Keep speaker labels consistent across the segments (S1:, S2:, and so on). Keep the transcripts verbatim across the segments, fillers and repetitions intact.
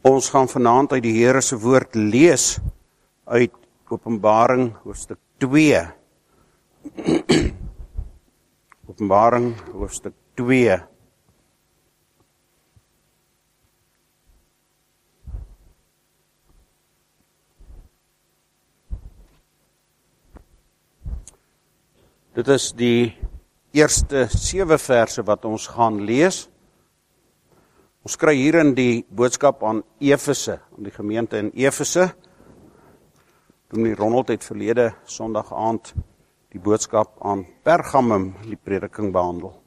S1: Ons gaan vanaand uit die Here se woord lees uit Openbaring hoofstuk twee. Openbaring hoofstuk twee. Dit is die eerste sewe verse wat ons gaan lees. Ons kry hier in die boodskap aan Efese, aan die gemeente in Efese. Toen die Ronald het verlede Sondag aand die boodskap aan Pergamum die prediking behandel.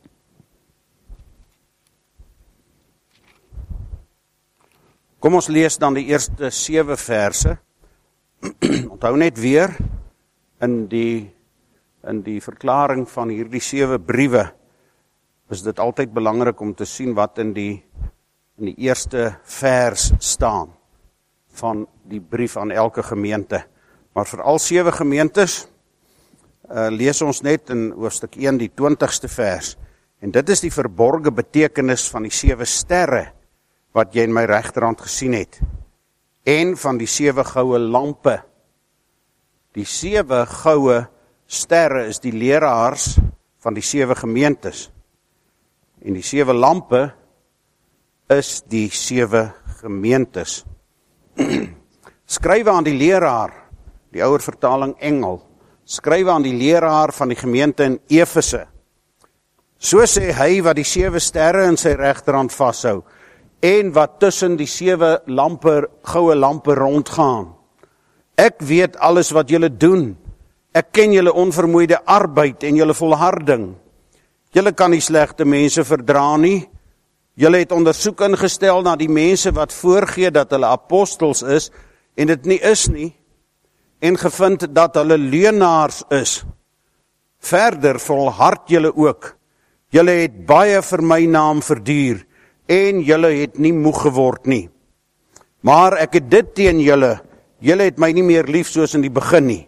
S1: Kom ons lees dan die eerste sewe verse. Onthou net weer in die in die verklaring van hierdie sewe briewe is dit altyd belangrik om te sien wat in die in die eerste vers staan van die brief aan elke gemeente. Maar vir al sewe gemeentes uh, lees ons net in hoofstuk een die twintigste vers. En dit is die verborge betekenis van die sewe sterre wat jy in my regterhand gesien het. En van die sewe goue lampe. Die sewe goue sterre is die leraars van die sewe gemeentes. En die sewe lampe is die sewe gemeentes. Skrywe aan die leraar, die ouer vertaling engel, skrywe aan die leraar van die gemeente in Efese. So sê hy wat die sewe sterre in sy regterhand vashou, en wat tussen die sewe lampe, goue lampe rondgaan. Ek weet alles wat julle doen. Ek ken julle onvermoeide arbeid en julle volharding. Julle kan nie slegte mense verdra nie. Julle het ondersoek ingestel na die mense wat voorgee dat hulle apostels is, en dit nie is nie, en gevind dat hulle leuenaars is. Verder volhard julle ook. Julle het baie vir my naam verduur, en julle het nie moeg geword nie. Maar ek het dit teen julle, julle het my nie meer lief soos in die begin nie.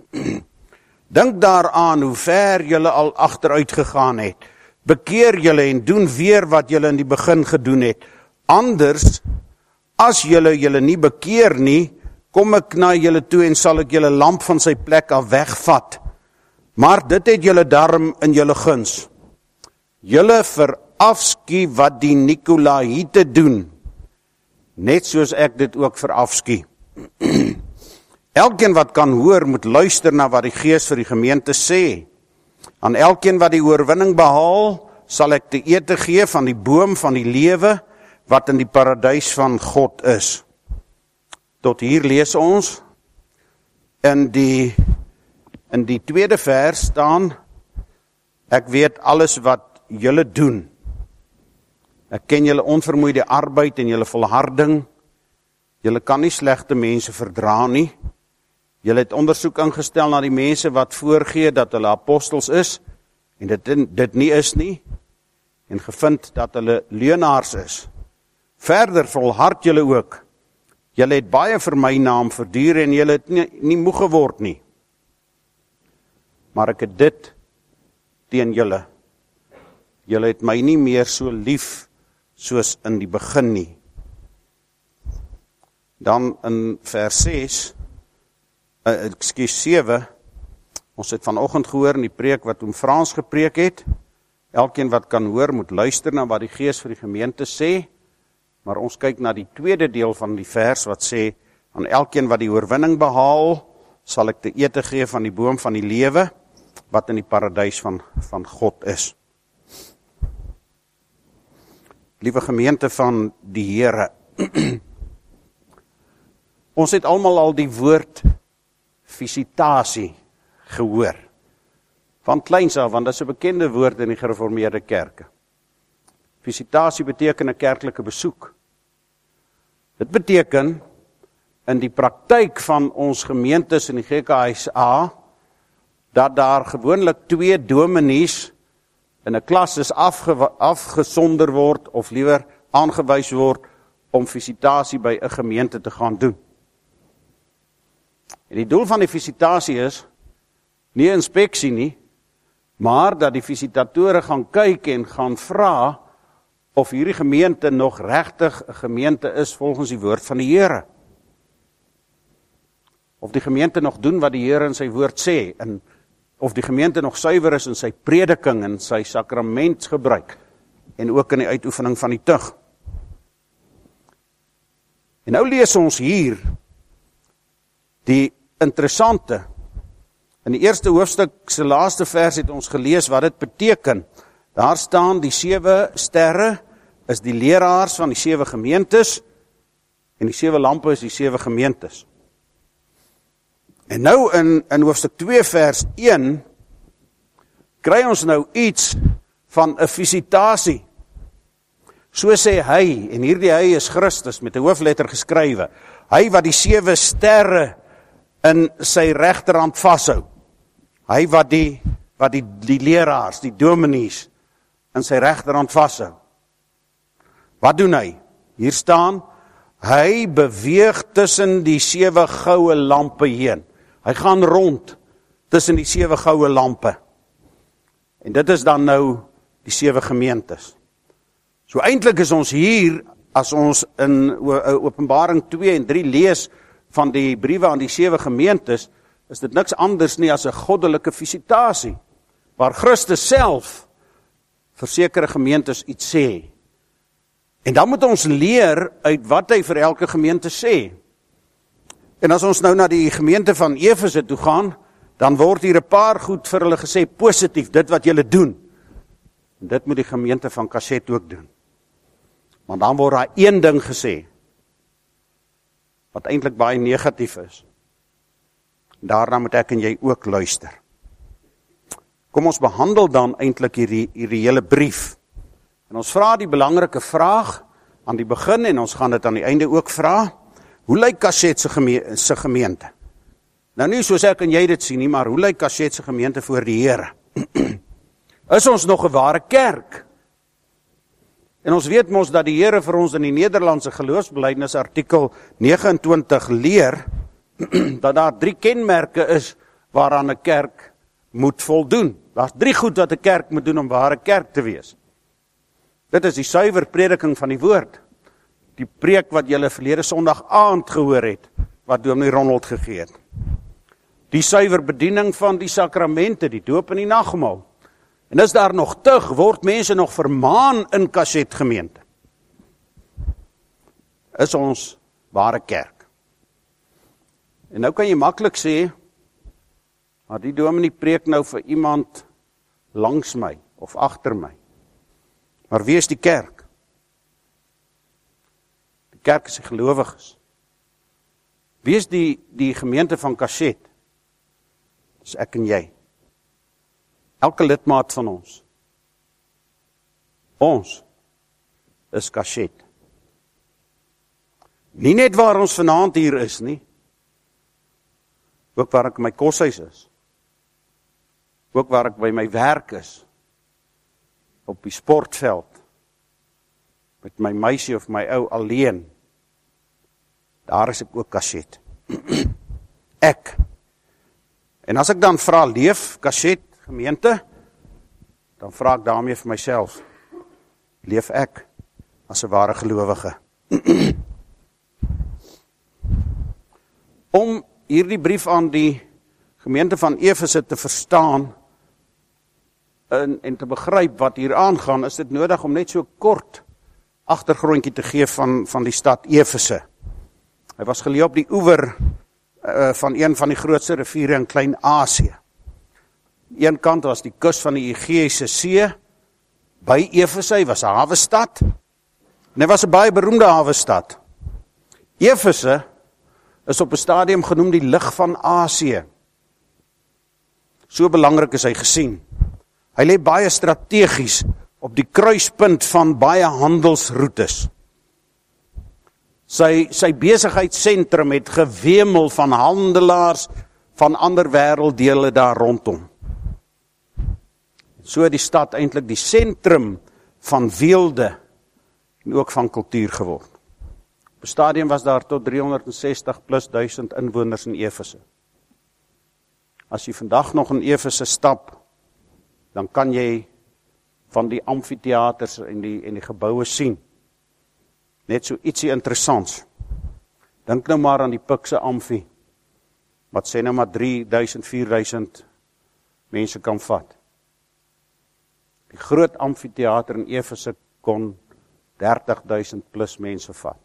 S1: Dink daaraan hoe ver julle al agteruit gegaan het. Bekeer julle en doen weer wat julle in die begin gedoen het. Anders, as julle julle nie bekeer nie, kom ek na julle toe en sal ek julle lamp van sy plek af wegvat. Maar dit het julle darm in julle guns. Julle verafskie wat die Nikolaïte doen, net soos ek dit ook verafskie. Elkeen wat kan hoor, moet luister na wat die Gees vir die gemeente sê. Aan elkeen wat die oorwinning behaal, sal ek te ete gee van die boom van die lewe, wat in die paradys van God is. Tot hier lees ons, in die, in die tweede vers staan, ek weet alles wat julle doen. Ek ken julle onvermoeide arbeid en julle volharding. Julle kan nie slegte mense verdra nie. Julle het ondersoek ingestel na die mense wat voorgee dat hulle apostels is, en dit, dit nie is nie, en gevind dat hulle leuenaars is. Verder volhard julle ook. Julle het baie vir my naam verduur, en julle het nie, nie moeg geword nie. Maar ek het dit teen julle. Julle het my nie meer so lief soos in die begin nie. Dan in vers ses, Uh, ekskuus sewe, ons het vanoggend gehoor in die preek wat oom Frans gepreek het. Elkeen wat kan hoor, moet luister na wat die Gees vir die gemeente sê. Maar ons kyk na die tweede deel van die vers wat sê, aan elkeen wat die oorwinning behaal, sal ek te ete gee van die boom van die lewe, wat in die paradys van, van God is. Liewe gemeente van die Here, ons het almal al die woord visitasie gehoor. Van kleins af, want dit is 'n bekende woord in die gereformeerde kerke. Visitasie beteken 'n kerklike besoek. Dit beteken in die praktyk van ons gemeentes in die G K S A dat daar gewoonlik twee dominees in 'n klas is afge, afgesonder word of liewer aangewys word om visitasie by 'n gemeente te gaan doen. En die doel van die visitasie is nie inspeksie nie, maar dat die visitatore gaan kyk en gaan vra of hierdie gemeente nog regtig 'n gemeente is volgens die woord van die Here. Of die gemeente nog doen wat die Here in sy woord sê, en of die gemeente nog suiwer is in sy prediking en sy sakramentsgebruik, en ook in die uitoefening van die tug. En nou lees ons hier die interessante, in die eerste hoofstuk se laaste vers het ons gelees wat dit beteken. Daar staan die sewe sterre is die leraars van die sewe gemeentes, en die sewe lampe is die sewe gemeentes. En nou in, in hoofstuk twee vers een, kry ons nou iets van 'n visitasie. So sê hy, en hierdie hy is Christus met 'n hoofletter geskrywe, hy wat die sewe sterre in sy regterhand vashou, hy wat die, wat die, die leraars, die dominees, in sy regterhand vashou. Wat doen hy? Hier staan, hy beweeg tussen die sewe goue lampe heen. Hy gaan rond tussen die sewe goue lampe. En dit is dan nou die sewe gemeentes. So eintlik is ons hier, as ons in Openbaring twee en drie lees van die briewe aan die sewe gemeentes, is dit niks anders nie as 'n goddelike visitasie, waar Christus self vir sekere gemeentes iets sê. En dan moet ons leer uit wat hy vir elke gemeente sê. En as ons nou na die gemeente van Efese toe gaan, dan word hier 'n paar goed vir hulle gesê, positief, dit wat julle doen. En dit moet die gemeente van Kasset ook doen. Maar dan word daar een ding gesê, wat eintlik baie negatief is. Daarna moet ek en jy ook luister. Kom ons behandel dan eintlik hierdie, hierdie hele brief. En ons vra die belangrike vraag aan die begin, en ons gaan dit aan die einde ook vra. Hoe lyk Kasset se geme- se gemeente? Nou nie soos ek en jy dit sien nie, maar hoe lyk Kasset se gemeente voor die Here? Is ons nog 'n ware kerk? En ons weet mos dat die Here vir ons in die Nederlandse geloofsbelijdenis artikel nege en twintig leer, dat daar drie kenmerke is waaraan 'n kerk moet voldoen. Daar's drie goed wat 'n kerk moet doen om ware kerk te wees. Dit is die suiwer prediking van die woord. Die preek wat julle verlede Sondag aand gehoor het, wat Dominee Ronald gegee het. Die suiwer bediening van die sakramente, die doop en die nagmaal. En is daar nog tug, word mense nog vermaan in Kasset gemeente. Is ons ware kerk. En nou kan jy maklik sê, maar die dominee preek nou vir iemand langs my of agter my. Maar wie is die kerk? Die kerk is die gelowiges. Wie is die, die gemeente van Kasset? Dis ek en jy. Elke lidmaat van ons. Ons is Kasset. Nie net waar ons vanaand hier is nie, ook waar ek in my koshuis is, ook waar ek by my werk is, op die sportveld, met my meisie of my ou alleen, daar is ek ook Kasset. Ek. En as ek dan vra, leef Kasset gemeente, dan vra ek daarmee vir myself, leef ek as 'n ware gelowige? Om hierdie brief aan die gemeente van Efese te verstaan en, en te begryp wat hier aangaan, is dit nodig om net so kort agtergrondjie te gee van, van die stad Efese. Hy was geleë op die oewer uh, van een van die grootste riviere in Klein-Asië. Een kant was die kus van die Egeïese See, by Efese, hy was 'n hawestad, en hy was 'n baie beroemde hawestad. Efese is op 'n stadium genoem die lig van Asië. So belangrik is hy gesien. Hy lê baie strategies op die kruispunt van baie handelsroetes. Sy, sy besigheidssentrum het gewemel van handelaars van ander wêrelddele daar rondom. So het die stad eintlik die sentrum van weelde en ook van kultuur geword. Op 'n stadium was daar tot driehonderdsestig plus duisend inwoners in Efese. As jy vandag nog in Efese stap, dan kan jy van die amfitheaters en die, en die geboue sien. Net so ietsie interessants. Dink nou maar aan die Pikse Amfi, wat sê nou maar drie duisend, vier duisend mense kan vat. Die groot amfitheater in Efese kon dertig duisend plus mense vat.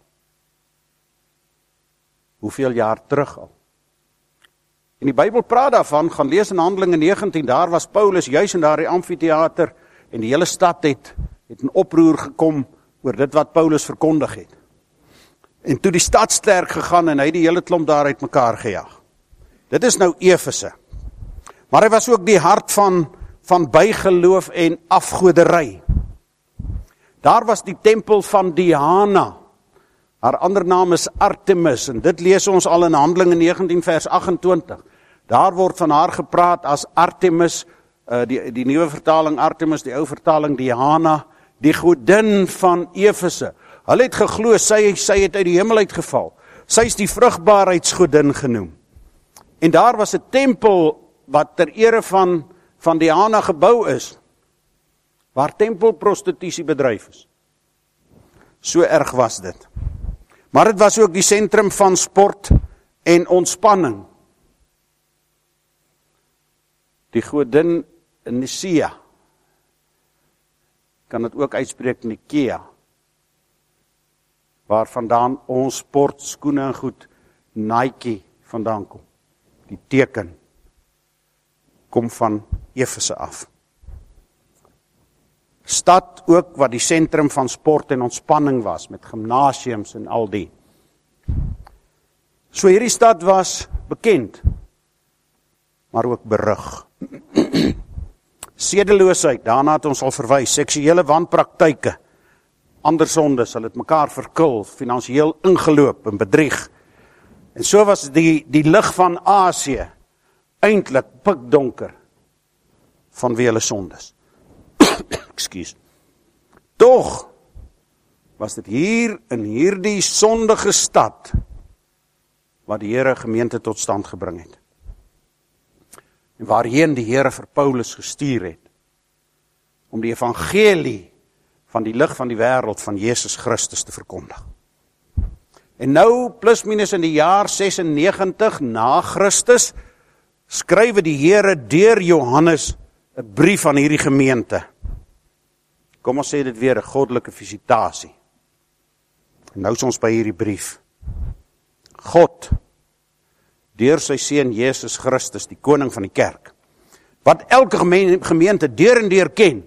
S1: Hoeveel jaar terug al? En die Bybel praat daarvan, gaan lees in Handelinge negentien, daar was Paulus juis in daardie amfitheater, en die hele stad het, het in oproer gekom oor dit wat Paulus verkondig het. En toe die stad sterk gegaan en hy die hele klomp daar uit mekaar gejaag. Dit is nou Efese. Maar hy was ook die hart van, van bygeloof en afgoderry. Daar was die tempel van Diana. Haar ander naam is Artemis, en dit lees ons al in Handelinge negentien vers agt-en-twintig. Daar word van haar gepraat as Artemis, uh, die, die nuwe vertaling Artemis, die ou vertaling Diana, die godin van Efese. Hulle het geglo, sy, sy het uit die hemel uitgeval. Sy is die vrugbaarheidsgodin genoem. En daar was 'n tempel wat ter ere van, van Diana gebou is, waar tempelprostitusie bedryf is. So erg was dit. Maar dit was ook die sentrum van sport en ontspanning. Die godin Nisea, kan dit ook uitspreek Nikea, waar vandaan ons sport, skoene en goed, Nike vandaan kom. Die teken kom van Efese af. Stad ook wat die sentrum van sport en ontspanning was, met gimnasiums en al die. So hierdie stad was bekend, maar ook berug. Sedeloosheid, daarna het ons al verwys, seksuele wanpraktyke, ander sondes, hulle het mekaar verkil, finansiëel ingeloop en bedrieg. En so was die, die lig van Asië eintlik pikdonker vanweë hulle sondes. Ekskuus. Tog was dit hier in hierdie sondige stad wat die Here gemeente tot stand gebring het. En waarheen die Here vir Paulus gestuur het om die evangelie van die lig van die wêreld van Jesus Christus te verkondig. En nou, plus minus in die jaar sesennegentig na Christus, skrywe die Here deur Johannes 'n brief aan hierdie gemeente. Kom ons sê dit weer, 'n goddelike visitasie. En nou is ons by hierdie brief. God, deur sy seun Jesus Christus, die koning van die kerk, wat elke gemeente deur en deur ken,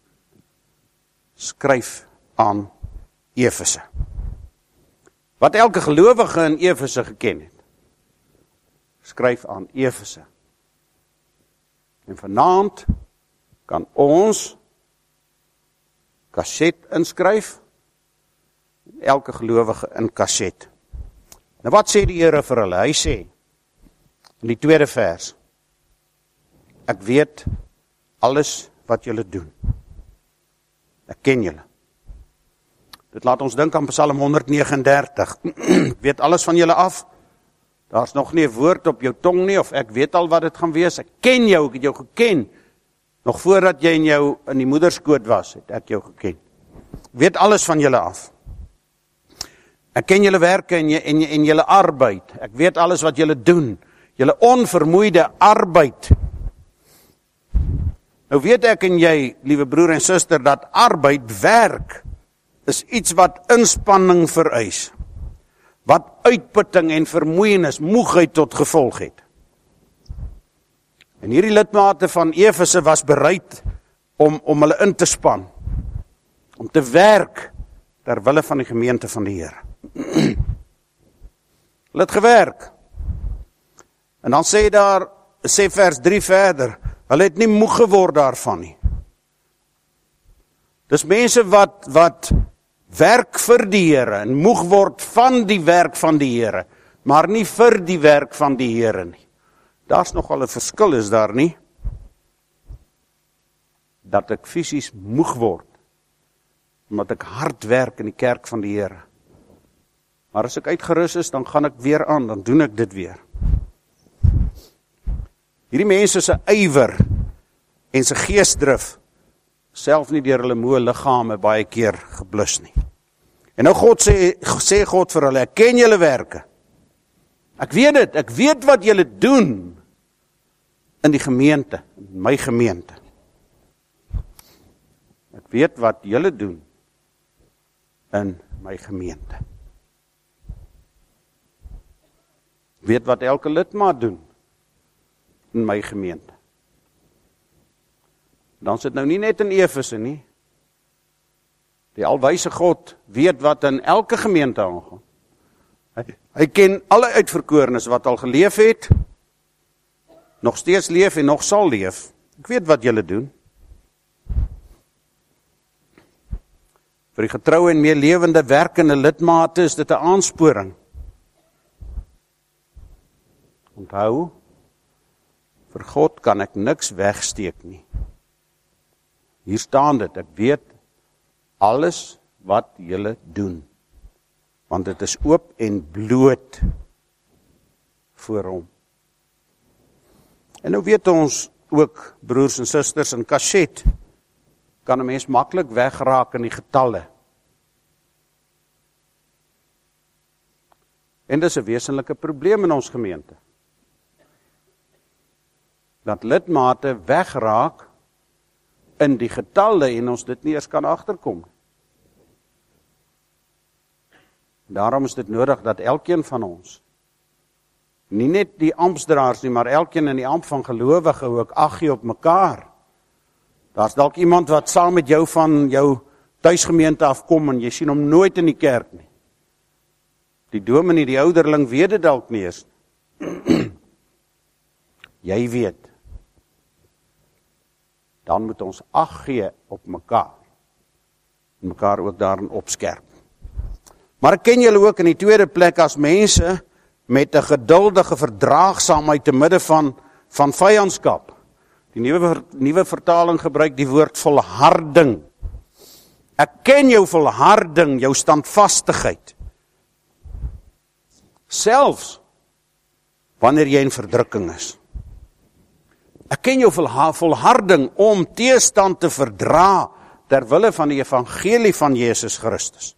S1: skryf aan Efese. Wat elke gelowige in Efese geken het, skryf aan Efese. En vanaand kan ons kaset inskryf, elke gelowige in kaset. Nou wat sê die Here vir hulle? Hy sê, in die tweede vers, ek weet alles wat julle doen. Ek ken julle. Dit laat ons dink aan Psalm honderd vyf nege. Ek weet alles van julle af. Daar's nog nie 'n woord op jou tong nie, of ek weet al wat dit gaan wees. Ek ken jou, ek het jou geken. Nog voordat jy in jou in die moederskoot was, het ek jou geken. Ek weet alles van julle af. Ek ken julle werke en, en, en julle arbeid. Ek weet alles wat julle doen. Julle onvermoeide arbeid. Nou weet ek en jy, liewe broer en suster, dat arbeid, werk, is iets wat inspanning vereis. Wat uitputting en vermoeienis, moegheid tot gevolg het. En hierdie lidmate van Efese was bereid om, om hulle in te span. Om te werk ter wille van die gemeente van die Here. Hulle het gewerk. En dan sê daar, sê vers drie verder, hulle het nie moeg geword daarvan nie. Dis mense wat, wat werk vir die Here en moeg word van die werk van die Here, maar nie vir die werk van die Here nie. Daar's nogal 'n verskil, is daar nie? Dat ek fisies moeg word, omdat ek hard werk in die kerk van die Here. Maar as ek uitgerus is, dan gaan ek weer aan, dan doen ek dit weer. Hierdie mense se ywer en se geesdrif self nie deur hulle moe liggame baie keer geblus nie. En nou God sê, sê God vir hulle, ek ken julle werke. Ek weet dit, ek weet wat julle doen in die gemeente, in my gemeente. Ek weet wat julle doen in my gemeente. Ek weet wat elke lidmaat doen in my gemeente. Dan sit nou nie net in Efese nie. Die alwyse God weet wat in elke gemeente aangaan. Hy, hy ken alle uitverkorenes wat al geleef het, nog steeds leef en nog sal leef. Ek weet wat julle doen. Vir die getroue en meelewende werkende lidmate is dit 'n aansporing. Onthou, vir God kan ek niks wegsteek nie. Hier staan dit, ek weet alles wat julle doen. Want dit is oop en bloot voor hom. En nou weet ons ook, broers en susters, in Kashet kan 'n mens maklik wegraak in die getalle. En dis 'n wesenlike probleem in ons gemeente. Dat lidmate wegraak in die getalle en ons dit nie eers kan agterkom. Daarom is dit nodig dat elkeen van ons, nie net die amptdraers nie, maar elkeen in die ampt van gelowige ook ag gee op mekaar. Daar's dalk iemand wat saam met jou van jou tuisgemeente afkom en jy sien hom nooit in die kerk nie. Die dominee, die ouderling weet dit dalk nie eens. Jy weet. Dan moet ons ag gee op mekaar. En mekaar ook daarin opskerp. Maar ek ken julle ook in die tweede plek as mense met 'n geduldige verdraagsaamheid te midde van, van vyandskap. Die nuwe, nuwe vertaling gebruik die woord volharding. Ek ken jou volharding, jou standvastigheid. Selfs wanneer jy in verdrukking is. Ek ken jou volharding om teestand te verdra ter wille van die evangelie van Jesus Christus.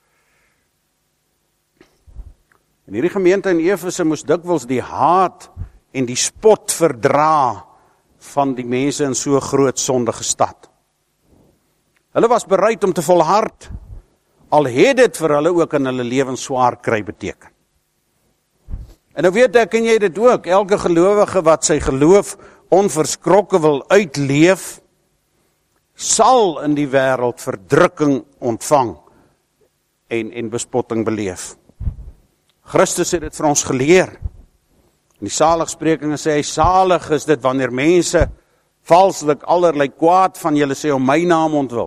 S1: En hierdie gemeente in Efese moes dikwels die haat en die spot verdra van die mense in so groot sondige stad. Hulle was bereid om te volhard, al het dit vir hulle ook in hulle lewens swaar kry beteken. En nou weet ek, en jy dit ook, elke gelowige wat sy geloof onverskrokke wil uitleef, sal in die wêreld verdrukking ontvang en, en bespotting beleef. Christus het dit vir ons geleer. In die saligsprekinge sê hy, salig is dit wanneer mense valslik allerlei kwaad van julle sê om my naam ontwil.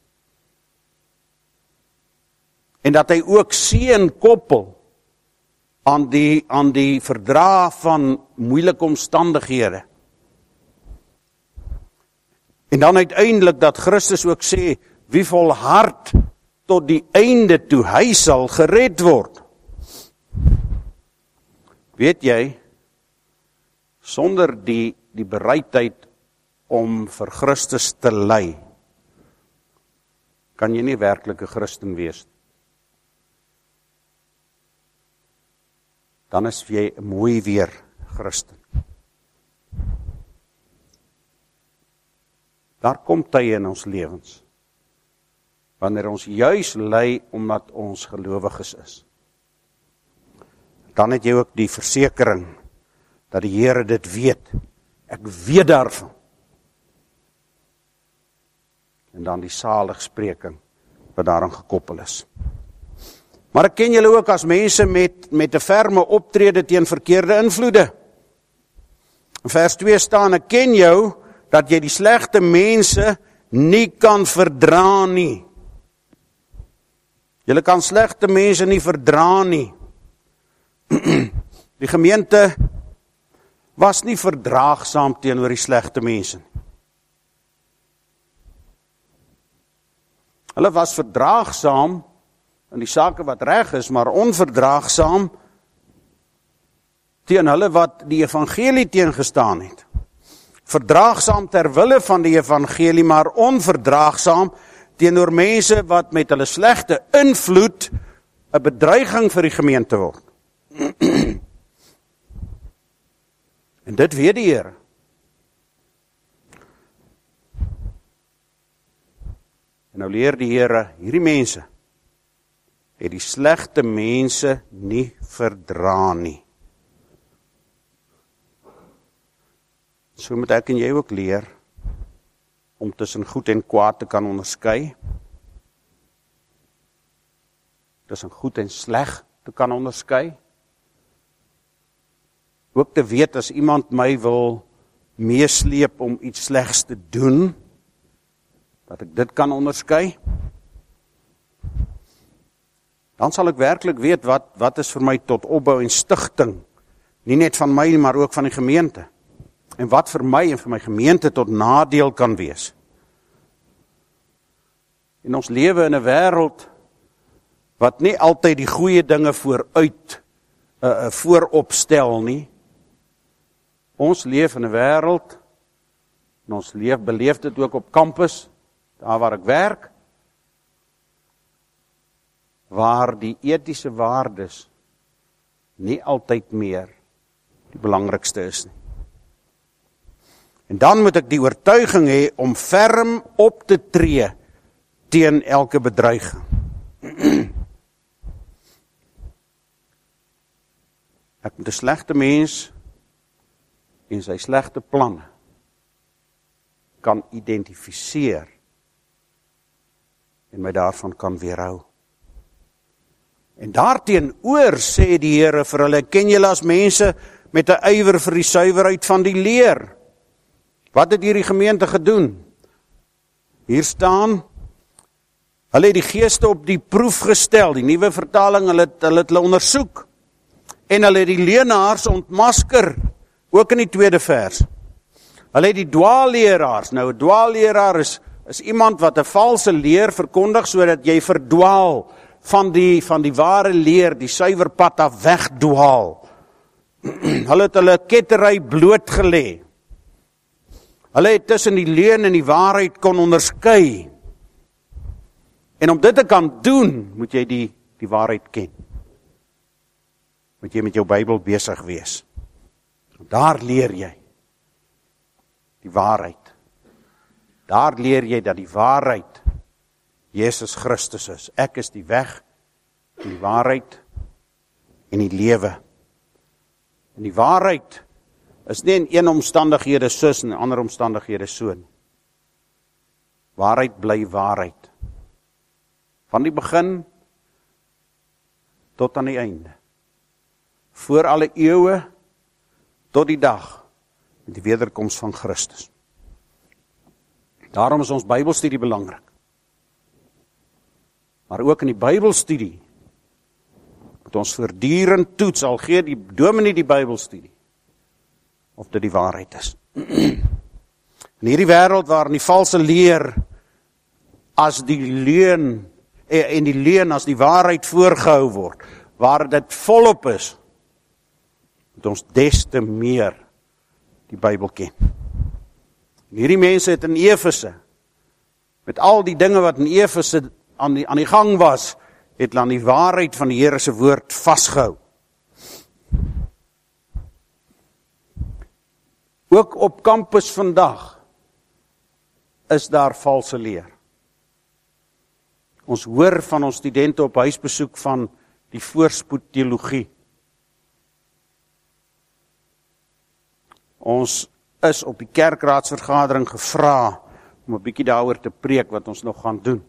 S1: En dat hy ook seën koppel aan die, aan die verdra van moeilike omstandighede. En dan uiteindelik dat Christus ook sê, wie volhard tot die einde toe, hy sal gered word. Weet jy, sonder die, die bereidheid om vir Christus te ly, kan jy nie werklike Christen wees. Dan is jy mooi weer Christen. Daar kom tye in ons lewens, wanneer ons juis ly omdat ons gelowiges is. Dan het jy ook die versekering, dat die Here dit weet. Ek weet daarvan. En dan die saligspreking, wat daaraan gekoppel is. Maar ek ken julle ook as mense met, met 'n ferme optrede teen verkeerde invloede. In vers twee staan, ek ken jou, dat jy die slegte mense nie kan verdra nie. Julle kan slegte mense nie verdra nie. Die gemeente was nie verdraagsaam teenoor die slegte mense. Hulle was verdraagsaam in die sake wat reg is, maar onverdraagsaam teen hulle wat die evangelie teengestaan het. Verdraagsaam ter wille van die evangelie, maar onverdraagsaam teenoor mense wat met hulle slegte invloed 'n bedreiging vir die gemeente word. En dit weet die Here. En nou leer die Here, hierdie mense het die slegte mense nie verdra nie. So moet ek en jy ook leer om tussen goed en kwaad te kan onderskei. Tussen goed en sleg te kan onderskei. Ook te weet as iemand my wil meesleep om iets slegs te doen, dat ek dit kan onderskei. Dan sal ek werklik weet wat, wat is vir my tot opbou en stigting. Nie net van my, maar ook van die gemeente. En wat vir my en vir my gemeente tot nadeel kan wees. En ons lewe in 'n wêreld wat nie altyd die goeie dinge vooruit uh, uh, vooropstel nie. Ons leef in 'n wêreld, en ons leef, beleef dit ook op kampus, daar waar ek werk, waar die etiese waardes nie altyd meer die belangrikste is nie. En dan moet ek die oortuiging hê om ferm op te tree teen elke bedreiging. Ek moet 'n slegte mens en sy slegte planne kan identifiseer en my daarvan kan weerhou. En daarteenoor sê die Here vir hulle, ken julle as mense met 'n ywer vir die suiwerheid van die leer. Wat het hierdie gemeente gedoen? Hier staan, hulle het die geeste op die proef gestel, die nuwe vertaling, hulle het hulle, het hulle ondersoek, en hulle het die leenaars ontmasker, ook in die tweede vers. Hulle het die dwaalleraars, nou 'n dwaalleraar is, is iemand wat 'n valse leer verkondig, sodat jy verdwaal, van die, van die ware leer, die suiwer pad af wegdwaal. Hulle het hulle kettery blootgelê. Hulle het tussen die leuen en die waarheid kon onderskei. En om dit te kan doen, moet jy die, die waarheid ken. Moet jy met jou Bybel besig wees. Daar leer jy die waarheid. Daar leer jy dat die waarheid Jesus Christus is. Ek is die weg, en die waarheid en die lewe. En die waarheid is nie in een omstandighede soos en in ander omstandighede so nie. Waarheid bly waarheid. Van die begin tot aan die einde. Voor alle eeue tot die dag met die wederkoms van Christus. Daarom is ons Bybelstudie belangrik. Maar ook in die Bybelstudie moet ons voortdurend toets, al gee die dominee die Bybelstudie, of dit die waarheid is. In hierdie wêreld waarin die valse leer as die leuen en die leuen as die waarheid voorgehou word, waar dit volop is, moet ons des te meer die Bybel ken. En hierdie mense het in Efese, met al die dinge wat in Efese aan die, aan die gang was, het hulle aan die waarheid van die Here se woord vasgehou. Ook op kampus vandag is daar valse leer. Ons hoor van ons studente op huisbesoek van die voorspoed teologie. Ons is op die kerkraadsvergadering gevra om 'n bietjie daaroor te preek wat ons nog gaan doen.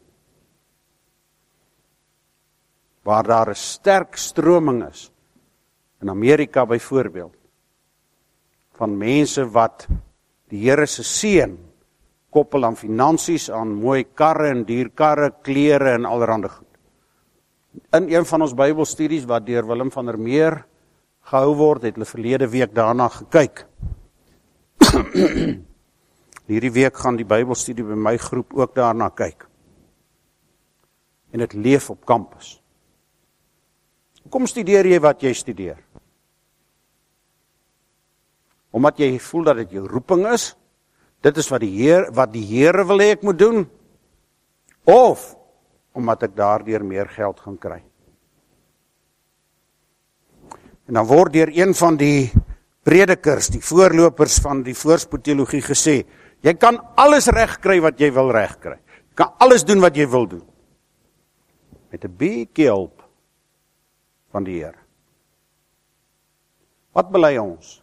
S1: Waar daar 'n sterk stroming is, in Amerika byvoorbeeld, van mense wat die Here se seën koppel aan finansies, aan mooi karre en dierkarre, klere en allerhande goed. In een van ons Bybelstudies wat deur Willem van der Meer gehou word, het hulle verlede week daarna gekyk. Hierdie week gaan die Bybelstudie by my groep ook daarna kyk. En dit leef op kampus. Hoekom studeer jy wat jy studeer? Omdat jy voel dat dit jou roeping is, dit is wat die Heer, wat die Here wil hê ek moet doen, of omdat ek daardeur meer geld gaan kry. En dan word deur een van die predikers, die voorlopers van die voorspoedteologie gesê, jy kan alles reg kry wat jy wil reg kry. Jy kan alles doen wat jy wil doen. Met 'n bietjie hulp van die Here. Wat bely ons?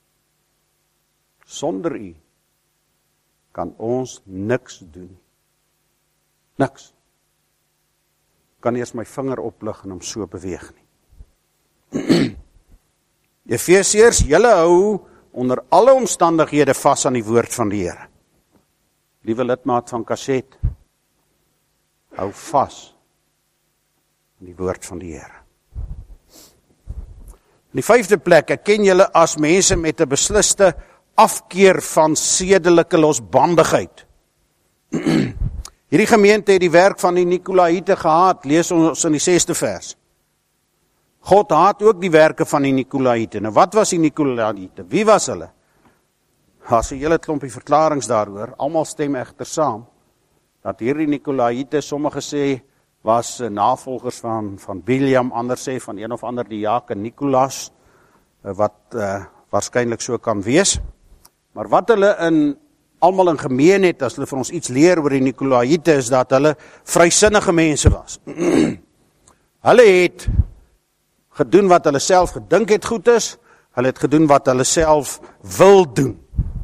S1: Sonder U kan ons niks doen. Niks. Kan eers my vinger oplig en hom so beweeg nie. Efesiërs, julle hou onder alle omstandighede vas aan die woord van die Here. Liewe lidmaat van Kaset, hou vas aan die woord van die Here. In die vyfde plek, ek ken julle as mense met 'n besliste afkeer van sedelike losbandigheid. Hierdie gemeente het die werk van die Nikolaïte gehaat, lees ons in die sesde vers. God haat ook die werke van die Nikolaïte. Nou wat was die Nikolaïte? Wie was hulle? As jy hele klompie verklarings daaroor, almal stem egter saam, dat hierdie Nikolaïte, sommige sê, was navolgers van, van Biliam, ander sê van een of ander diaken Nikolaas, wat uh, waarskynlik so kan wees. Maar wat hulle in almal in gemeen het, as hulle vir ons iets leer oor die Nikolaïte, is dat hulle vrysinnige mense was. Hulle het gedoen wat hulle self gedink het goed is, hulle het gedoen wat hulle self wil doen.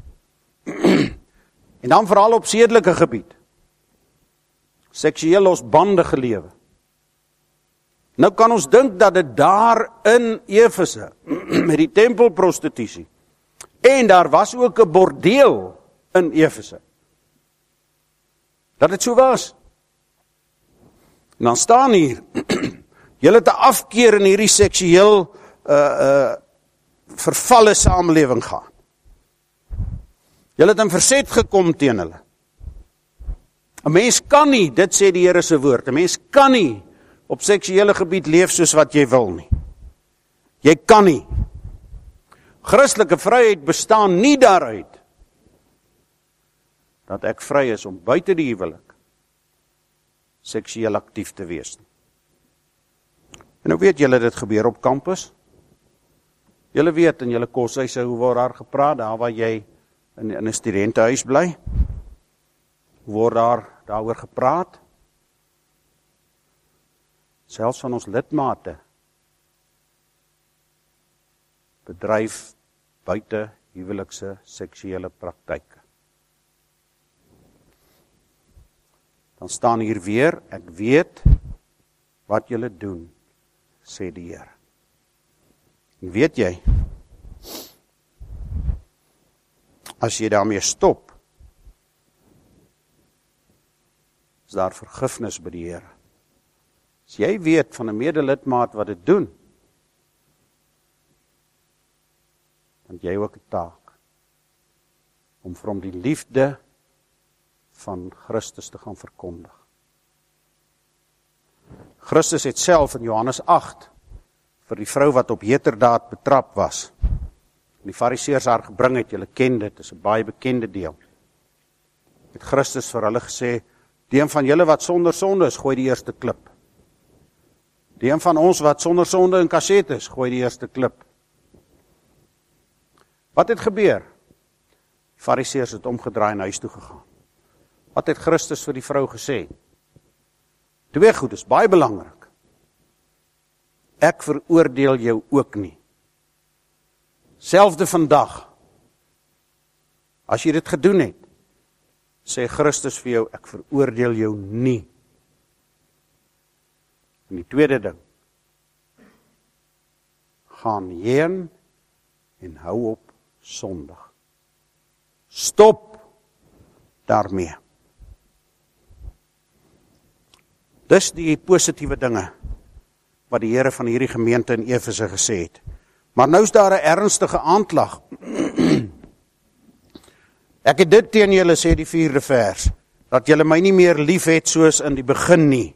S1: En dan veral op sedelike gebied. Seksueel losbandige lewe. Nou kan ons dink dat dit daar in Efese, met die tempelprostitusie, en daar was ook 'n bordeel in Efese, dat dit so was. En dan staan hier, julle te afkeer in hierdie seksueel uh, uh, vervalle samelewing gaan. Julle het in verzet gekom teen hulle. 'n Mens kan nie, dit sê die Here se woord, 'n mens kan nie op seksuele gebied leef soos wat jy wil nie. Jy kan nie. Christelike vryheid bestaan nie daaruit dat ek vry is om buite die huwelik seksueel aktief te wees. En nou weet julle dit gebeur op kampus. Julle weet in julle koshuise hoe word daar gepraat, daar waar jy in, in 'n studentehuis bly. Hoe word daar daaroor gepraat? Selfs van ons lidmate bedryf buite huwelikse seksuele praktyke. Dan staan hier weer, ek weet wat julle doen, sê die Here. En weet jy, as jy daarmee stop, is daar vergifnis by die Here. As jy weet van 'n medelidmaat wat dit doen, dan het jy ook 'n taak om vir hom die liefde van Christus te gaan verkondig. Christus het self in Johannes agt vir die vrou wat op heterdaad betrap was, die Fariseërs haar gebring het, julle ken dit, is 'n baie bekende deel. Het Christus vir hulle gesê, die een van julle wat sonder sonde is, gooi die eerste klip. Die een van ons wat sonder sonde in Kaset is, gooi die eerste klip. Wat het gebeur? Die Fariseërs het omgedraai en huis toe gegaan. Wat het Christus vir die vrou gesê? Twee goed, is baie belangrik. Ek veroordeel jou ook nie. Selfde vandag. As jy dit gedoen het, sê Christus vir jou, ek veroordeel jou nie. En die tweede ding, gaan heen en hou op sondig. Stop daarmee. Dis die positiewe dinge wat die Here van hierdie gemeente in Efese gesê het. Maar nou is daar 'n ernstige aanklag. Ek het dit teen julle, sê die vierde vers, dat julle my nie meer lief het soos in die begin nie.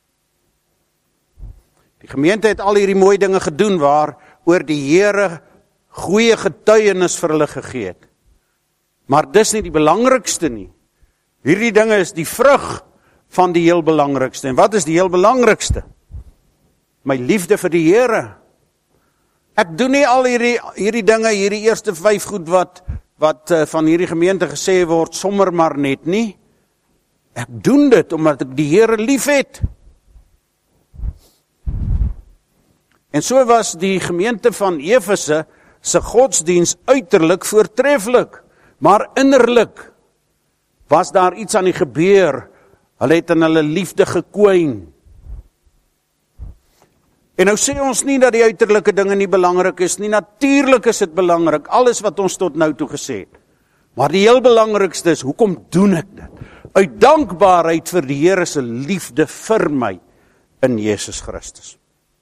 S1: Die gemeente het al hierdie mooi dinge gedoen waar oor die Here goeie getuienis vir hulle gegee het. Maar dis nie die belangrikste nie. Hierdie dinge is die vrug van die heel belangrikste. En wat is die heel belangrikste? My liefde vir die Here. Ek doen nie al hierdie, hierdie dinge, hierdie eerste vyf goed wat, wat uh, van hierdie gemeente gesê word, sommer maar net nie. Ek doen dit omdat ek die Here lief het. En so was die gemeente van Efese se godsdiens uiterlik voortreffelik, maar innerlik was daar iets aan die gebeur. Hulle het in hulle liefde gekwyn. En nou sê ons nie dat die uiterlike dinge nie belangrik is nie, natuurlik is dit belangrik, alles wat ons tot nou toe gesê het. Maar die heel belangrikste is, hoekom doen ek dit? Uit dankbaarheid vir die Here se liefde vir my in Jesus Christus.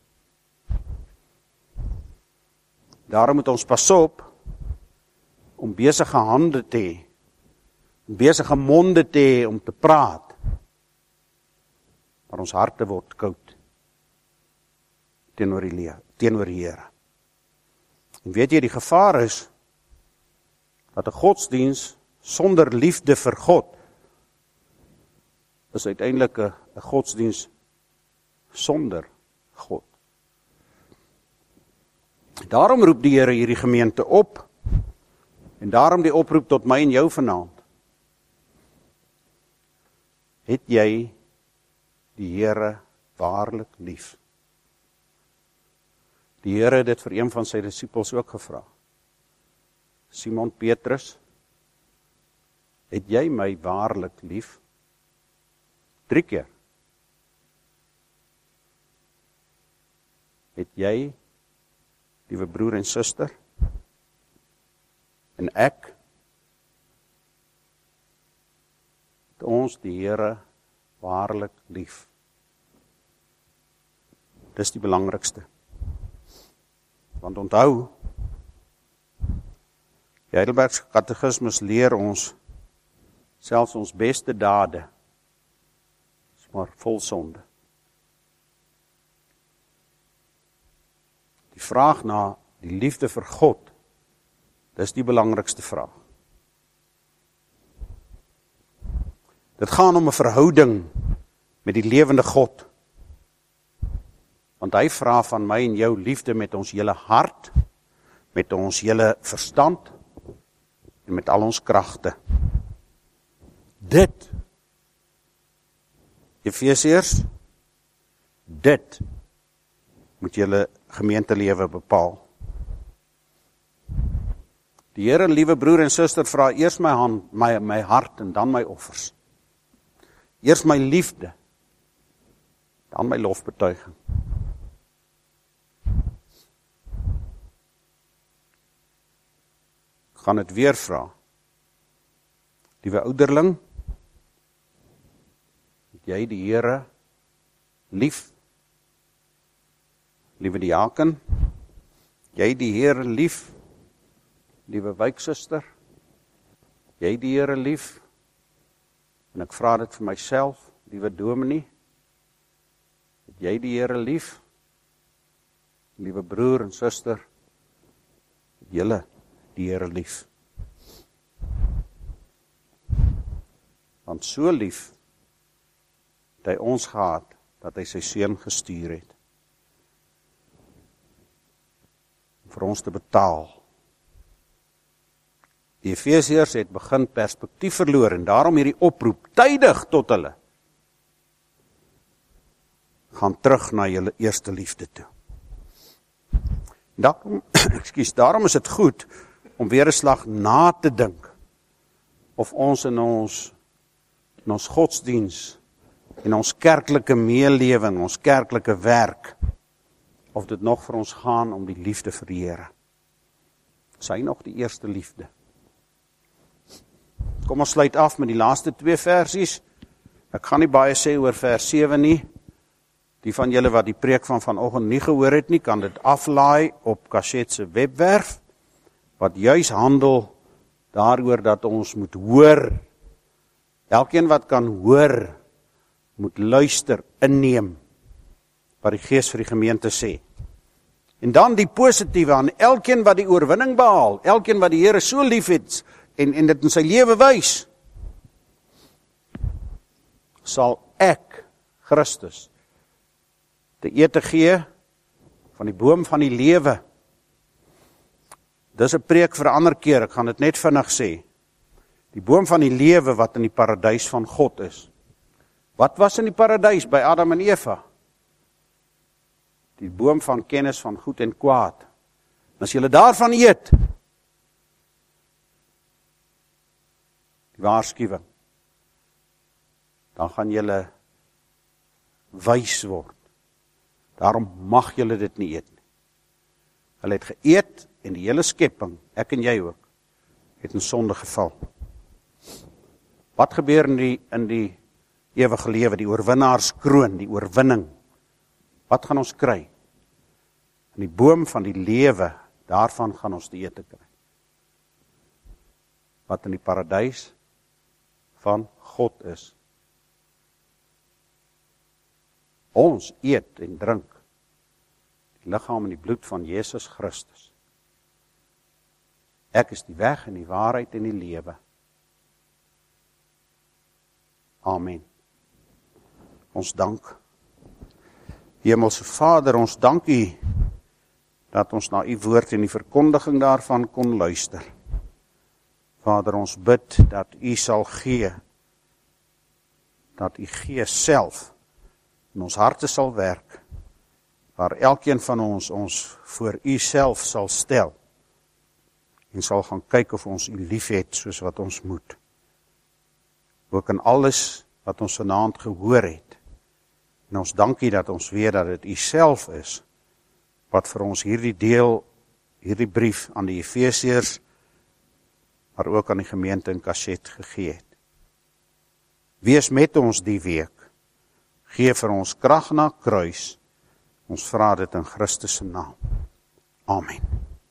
S1: Daarom moet ons pas op om besige hande te hê, besige monde te hê om te praat, maar ons harte word koud teenoor die lewe, teenoor die Here. En weet jy, die gevaar is dat 'n godsdiens sonder liefde vir God is uiteindelik 'n godsdiens sonder God. Daarom roep die Here hierdie gemeente op, en daarom die oproep tot my en jou vanaand. Het jy die Here waarlik lief? Die Here het dit vir een van sy disippels ook gevra. Simon Petrus, het jy my waarlik lief? Drie keer. Het jy, liewe broer en suster, en ek, het ons die Here waarlik lief? Dis die belangrikste. Want onthou, die Heidelbergse Katekismus leer ons, selfs ons beste dade, is maar vol sonde. Die vraag na die liefde vir God, dis die belangrikste vraag. Dit gaan om 'n verhouding met die lewende God. Want hy vra van my en jou liefde met ons hele hart, met ons hele verstand, en met al ons kragte. Dit, Efesiërs, dit moet julle gemeentelewe bepaal. Die Here, liewe broer en suster, vra eers my hand, my, my hart en dan my offers. Eers my liefde, dan my lofbetuiging. Ek gaan dit weer vra. Liewe ouderling, het jy die Here lief? Liewe diaken, jy die Here lief? Liewe wijksuster, jy die Here lief? En ek vra dit vir myself, liewe dominee, het jy die Here lief? Liewe broer en suster, het julle die Here lief? Want so lief het hy ons gehad, dat hy sy seun gestuur het, vir ons te betaal. Die Efesiërs het begin perspektief verloor, en daarom hierdie oproep tydig tot hulle, gaan terug na julle eerste liefde toe. Daarom, ekskuus, daarom is dit goed om weer 'n slag na te dink, of ons in ons, in ons godsdiens, en ons kerklike meelewing, ons kerklike werk, of dit nog vir ons gaan om die liefde vir die Here. Is hy nog die eerste liefde? Kom ons sluit af met die laaste twee versies. Ek gaan nie baie sê oor vers sewe nie. Die van julle wat die preek van vanoggend nie gehoor het nie, kan dit aflaai op Kashet se webwerf, wat juis handel daaroor dat ons moet hoor. Elkeen wat kan hoor, moet luister, inneem, wat die Gees vir die gemeente sê. En dan die positiewe aan elkeen wat die oorwinning behaal, elkeen wat die Here so lief het, en, en dit in sy lewe wys, sal ek, Christus, te ete gee van die boom van die lewe. Dis 'n preek vir 'n ander keer, ek gaan dit net vinnig sê. Die boom van die lewe wat in die paradys van God is. Wat was in die paradys by Adam en Eva? Die boom van kennis van goed en kwaad. En as julle daarvan eet, die waarskuwing, dan gaan julle wys word. Daarom mag julle dit nie eet nie. Hulle het geëet en die hele skepping, ek en jy ook, het in sonde geval. Wat gebeur in die, in die ewige lewe, die oorwinnaarskroon, die oorwinning? Wat gaan ons kry? In die boom van die lewe, daarvan gaan ons die ete kry. Wat in die paradys van God is. Ons eet en drink die liggaam en die bloed van Jesus Christus. Ek is die weg en die waarheid en die lewe. Amen. Ons dank. Hemelse Vader, ons dank U dat ons na U woord en die verkondiging daarvan kon luister. Vader, ons bid dat U sal gee, dat U Gees self in ons harte sal werk, waar elkeen van ons ons voor U self sal stel, en sal gaan kyk of ons U lief het, soos wat ons moet. Ook in alles wat ons vanaand gehoor het. En ons dankie dat ons weet dat dit U self is, wat vir ons hierdie deel, hierdie brief aan die Efesiërs, maar ook aan die gemeente in Kasset gegee het. Wees met ons die week. Gee vir ons krag na kruis. Ons vra dit in Christus se naam. Amen.